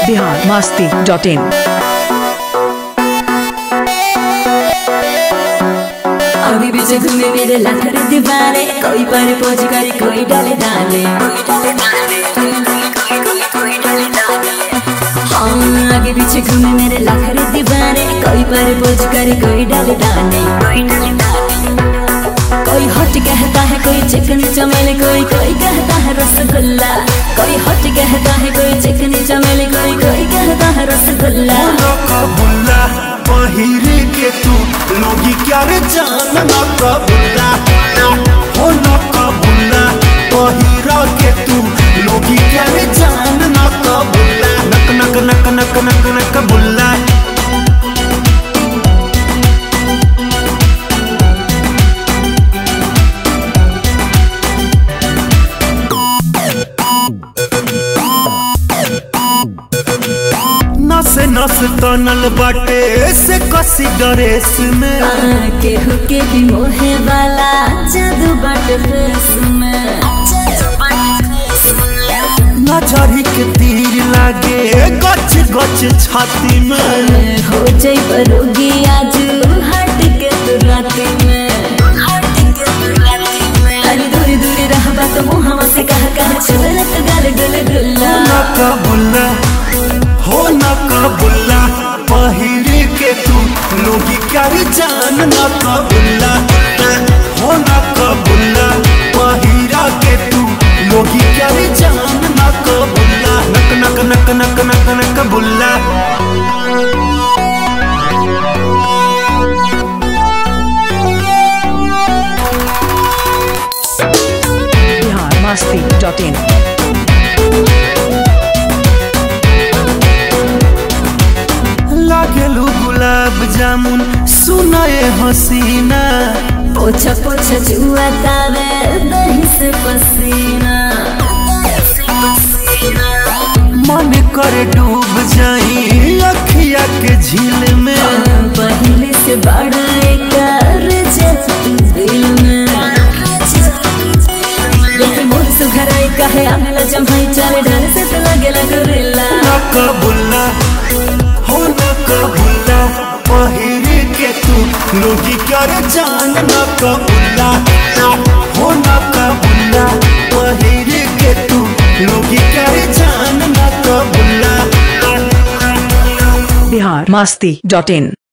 biharmasti.in। आगे पीछे घूमे मेरे लाखर दीवाने, कोई पर पोज करे कोई डाले डाले। हाँ आगे पीछे घूमे मेरे लाखर दीवाने, कोई पर पोज करे कोई डाले डाले। कोई हॉट कहता है कोई चिकन चमेली, कोई कहता है रसगुल्ला। कोई हॉट कहता है कोई चिकन चमेली, कोई कहता है रसगुल्ला। बुल्ला पहिरे के तू लोगी क्या रे जान ना कबुल्ला हो ना कबुल्ला पहिरा के तू लोगी क्या रे जान ना कबुल्ला नक नक नक नक नक नक बुल्ला। नस नस तनल बाटे से कसी ड्रेस में केहू के भी मोहे वाला जादू बाटे फेस में। नजरी के तीर लागे गच गच छाती में हो जाई बरोगी आज हट के तू राती में। अरे दूरी दूरी रहबा तो मुहावा से कह चलत गल गुल गुल्ला। ना कबुल्ला हो ना कबुल्ला पहिरे के तू लोगी क्या रे जान ना कबुल्ला हो ना कबुल्ला पहिरा के तू लोगी क्या रे जान ना कबुल्ला नक नक नक नक नक नक बुल्ला। biharmasti.in। लागेलू गुलाब जामुन सुनाए हसीना पोछा पोछा जुआ तावे दही से पसीना। मन करे डूब जाई अखिया के झील में पहले से बड़ा एक दिल में। देखे मोर सुघराई कहे आमेला जमाई चले डर से तो लगेला गोरिल्ला। ना कबुल्ला हो ना कबुल्ला पहिरे के तू लोगी क्या रे जान ना कबुल्ला हो ना कबुल्ला पहिरे के तू लोगी क्या रे जान ना कबुल्ला। biharmasti.in।